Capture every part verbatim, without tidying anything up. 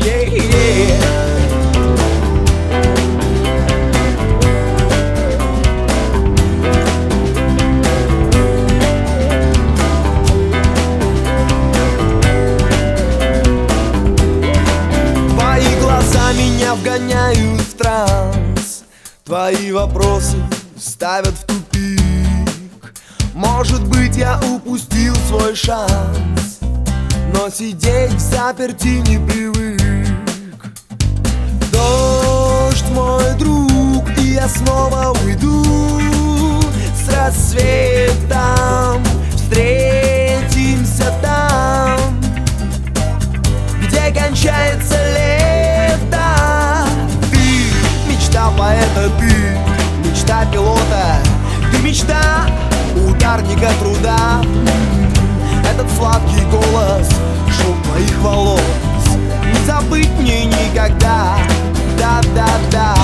е-е-е. Твои глаза меня вгоняют в транс, твои вопросы ставят в тупик. Может быть, я упустил свой шанс, но сидеть в заперти не привык. Дождь мой друг, и я снова уйду. С рассветом встретимся там, где кончается лето. Ты мечта поэта, ты мечта пилота, ты мечта ударника труда. Этот сладкий голос, шум твоих волос не забыть мне никогда. Да-да-да.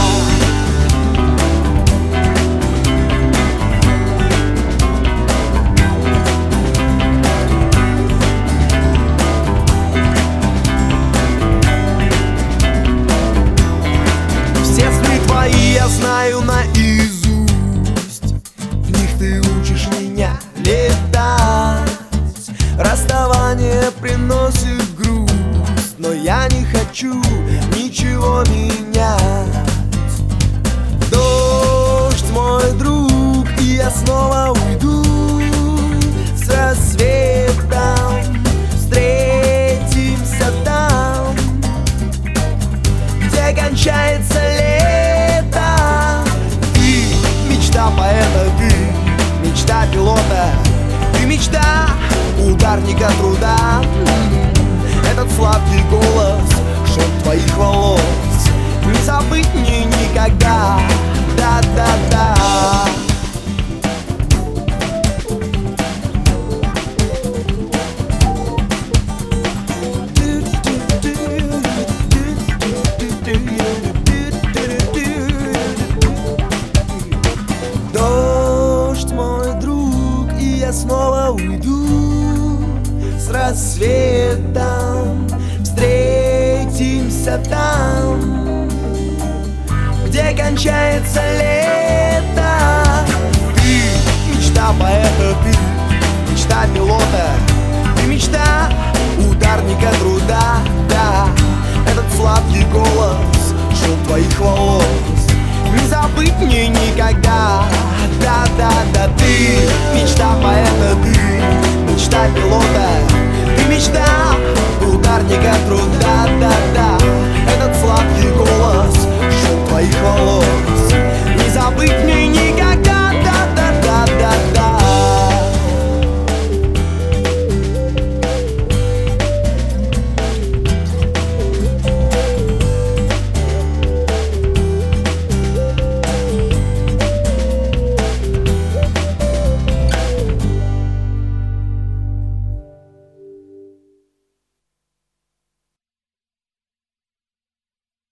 Все сны твои я знаю наизусть, в них ты учишь меня летать. Расставание приносит грусть, но я не хочу ничего менять. Дождь мой друг, и я снова уйду. С рассветом встретимся там, где кончается лето. Ты мечта поэта, ты мечта пилота, ты мечта ударника труда. Этот сладкий голос, шум твоих волос не забыть мне никогда. Да-да-да. Дождь мой друг, и я снова уйду. С рассветом встретимся там, где кончается лето. Ты мечта поэта, ты мечта пилота, ты мечта ударника труда. Да, этот сладкий голос, шум твоих волос не забыть мне никогда. Да-да-да. Ты мечта поэта, ты мечта пилота, ты мечта ударника труда. Да-да. Этот сладкий голос, шум твоих волос